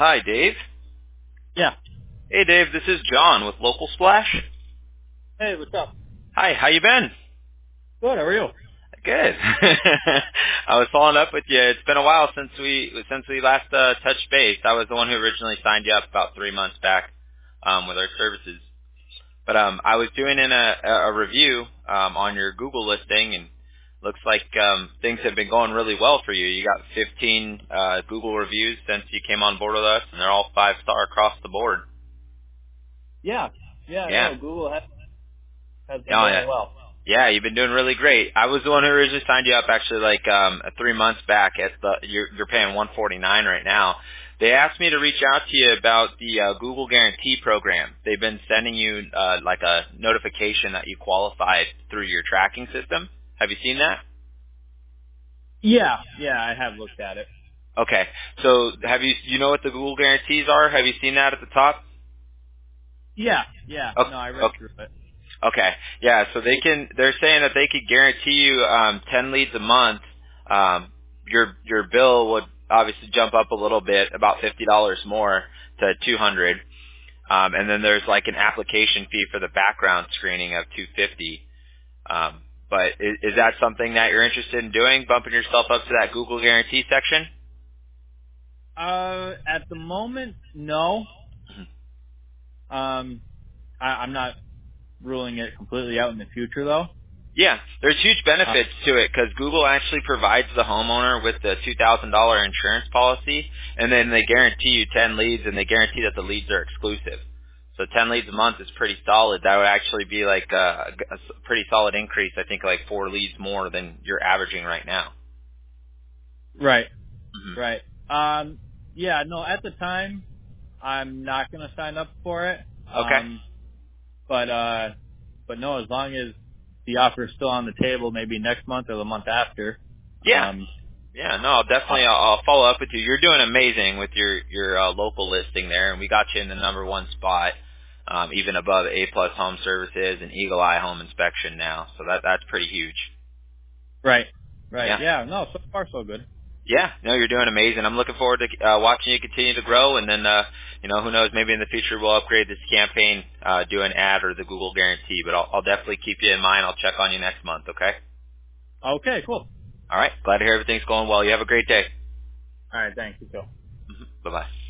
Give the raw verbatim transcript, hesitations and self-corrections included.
hi, Dave. Yeah. Hey, Dave, this is John with Local Splash. Hey, what's up? Hi, how you been? Good, how are you? Good. I was following up with you. It's been a while since we since we last uh, touched base. I was the one who originally signed you up about three months back um, with our services. But um, I was doing in a, a review um, on your Google listing, and looks like um, things have been going really well for you. You got fifteen uh, Google reviews since you came on board with us, and they're all five star across the board. Yeah. Yeah, Yeah. no, Google has, has been Oh, yeah. going well. Yeah, you've been doing really great. I was the one who originally signed you up actually like um three months back at the you're you're paying one forty nine right now. They asked me to reach out to you about the uh, Google Guarantee program. They've been sending you uh like a notification that you qualified through your tracking system. Have you seen that? Yeah, yeah, I have looked at it. Okay. So have you you know what the Google guarantees are? Have you seen that at the top? Yeah, yeah, Okay. no, I read Okay. through it. Okay. Yeah, so they can they're saying that they could guarantee you um ten leads a month. Um your your bill would obviously jump up a little bit, about fifty dollars more to two hundred. Um and then there's like an application fee for the background screening of two fifty. Um but is, is that something that you're interested in doing, bumping yourself up to that Google guarantee section? Uh, at the moment, no. Um, I, I'm not ruling it completely out in the future, though. Yeah, there's huge Uh, benefits to it because Google actually provides the homeowner with the two thousand dollars insurance policy, and then they guarantee you ten leads, and they guarantee that the leads are exclusive. So ten leads a month is pretty solid. That would actually be like a, a s- pretty solid increase. I think like four leads more than you're averaging right now. right, hmm right. Um, yeah, no, at the time, I'm not going to sign up for it. Okay. Um, but, uh, but no, as long as the offer is still on the table, maybe next month or the month after, Yeah. um, Yeah, no, I'll uh, definitely. I'll, I'll follow up with you. You're doing amazing with your your uh, local listing there, and we got you in the number one spot, um, even above A Plus Home Services and Eagle Eye Home Inspection now. So that that's pretty huge. right, right. Yeah, Yeah, no, so far so good. yeah. No, you're doing amazing. I'm looking forward to uh, watching you continue to grow, and then uh, you know, who knows, maybe in the future we'll upgrade this campaign, uh, do an ad or the Google Guarantee. But I'll, I'll definitely keep you in mind. I'll check on you next month. Okay. Okay, cool. All right. Glad to hear everything's going well. You have a great day. All right, thanks. You too. Bye bye.